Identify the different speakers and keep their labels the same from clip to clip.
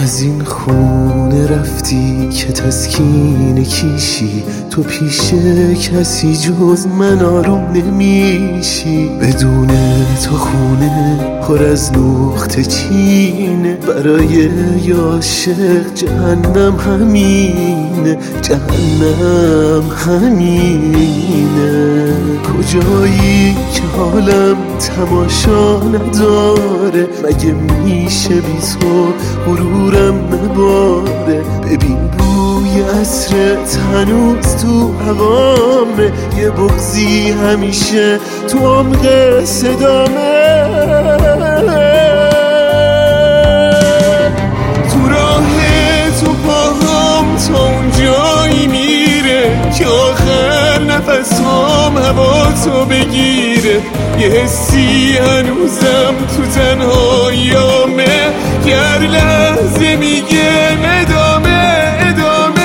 Speaker 1: از این خونه رفتی که تسکین کیشی، تو پیش کسی جز من آروم نمیشی. بدون تو خونه پر از نقطه چینه، برای عاشق جهنم همینه، جهنم همینه. کجایی که حالم تماشا نداره، مگه میشه بی تو غرورم نباره. ببین بوی عطرت هنوز تو هوامه، یه بغضی همیشه تو عمق صدامه. تو راه تو پاهام تا اونجایی میره که آخر نفسام هوا تو بگیره. یه حسی هنوزم تو تنهاییامه که هر لحظه میگه ادامه ادامه.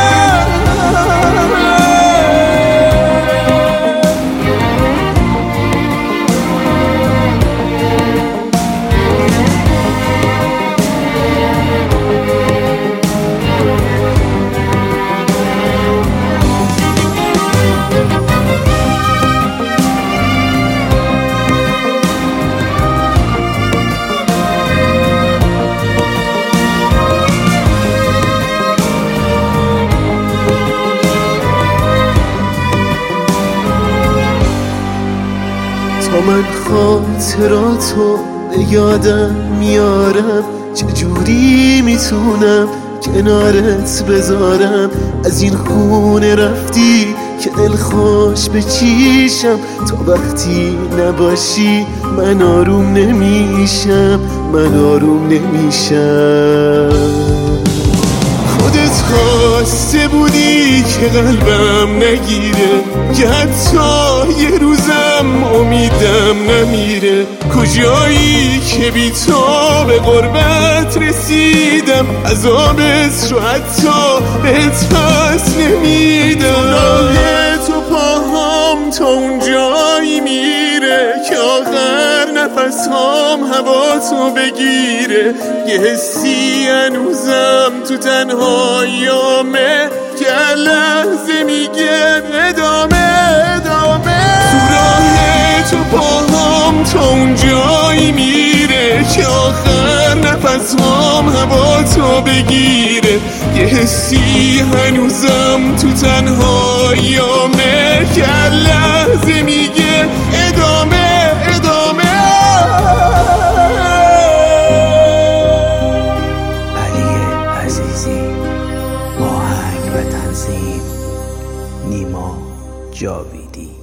Speaker 1: تا من خاطراتو به یادم میارم، چجوری میتونم کنارت بذارم. از این خونه رفتی که دلخوش بچیشم، تا وقتی نباشی من آروم نمیشم، من آروم نمیشم. خودت خواسته بودی که قلبم نگیره، که حتی یه روزم امیدم نمیره. کجایی که بی تو به غربت رسیدم، عذابت رو حتی بهت پس نمیدم. راه تو پاهام تا اونجایی میره که آخر نفسهام هوا تو بگیره. یه حسی هنوزم تو تنهاییامه که هر لحظه میگه ادامه ادامه. تو راه تو پاهام تا اونجایی میره که آخر نفسهام هوا تو بگیره. یه حسی هنوزم تو تنهاییامه که هر لحظه میگه ادامه ادامه.
Speaker 2: آهنگ و تنظیم نیما جاویدی.